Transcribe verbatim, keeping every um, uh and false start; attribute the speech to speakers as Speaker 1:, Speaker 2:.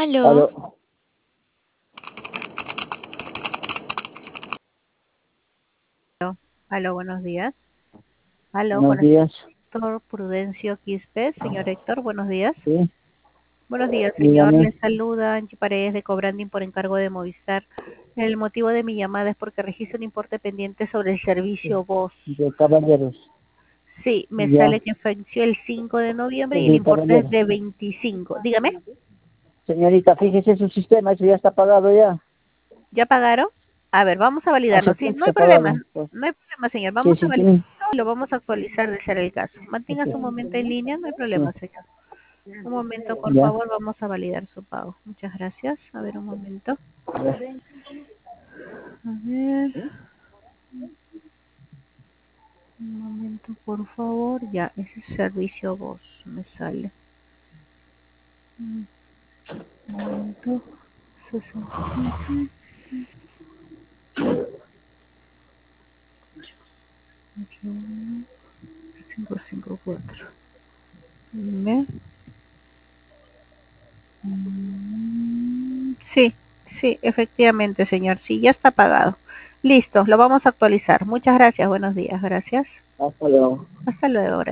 Speaker 1: Aló.
Speaker 2: Aló.
Speaker 3: Aló, buenos días. Aló,
Speaker 2: Buenos
Speaker 3: con el
Speaker 2: días.
Speaker 3: doctor Prudencio Quispe. Señor Héctor, buenos días.
Speaker 2: Sí,
Speaker 3: Buenos días, señor.
Speaker 2: dígame.
Speaker 3: Le saluda Angie Paredes de Cobranding por encargo de Movistar. El motivo de mi llamada es porque registra un importe pendiente sobre el servicio voz.
Speaker 2: De caballeros.
Speaker 3: Sí, me
Speaker 2: Ya.
Speaker 3: sale que venció el cinco de noviembre y el
Speaker 2: De
Speaker 3: importe es
Speaker 2: caballeros.
Speaker 3: de veinticinco. Dígame,
Speaker 2: Señorita, fíjese su sistema, eso ya está pagado ya.
Speaker 3: ¿ya pagaron? A ver, vamos a validarlo.
Speaker 2: Hace
Speaker 3: Sí,
Speaker 2: tiempo
Speaker 3: no hay
Speaker 2: está
Speaker 3: problema.
Speaker 2: pagado. Pues,
Speaker 3: No hay problema, señor.
Speaker 2: sí,
Speaker 3: Vamos a
Speaker 2: sí,
Speaker 3: validarlo
Speaker 2: sí.
Speaker 3: y lo vamos a actualizar de ser el caso. Manténgase un momento en línea, no hay problema,
Speaker 2: Sí.
Speaker 3: señor. Un momento, por
Speaker 2: Ya.
Speaker 3: favor, vamos a validar su pago. Muchas gracias. A ver, un momento.
Speaker 2: Ya.
Speaker 3: A ver. Un momento, por favor. Ya, ese es servicio voz. Me sale. Un momento. sesenta y cinco, cinco cinco cuatro. Dime. Mm, Sí, sí, efectivamente, señor. Sí, ya está pagado. Listo, lo vamos a actualizar. Muchas gracias. Buenos días. Gracias.
Speaker 2: Hasta luego.
Speaker 3: Hasta luego. Gracias.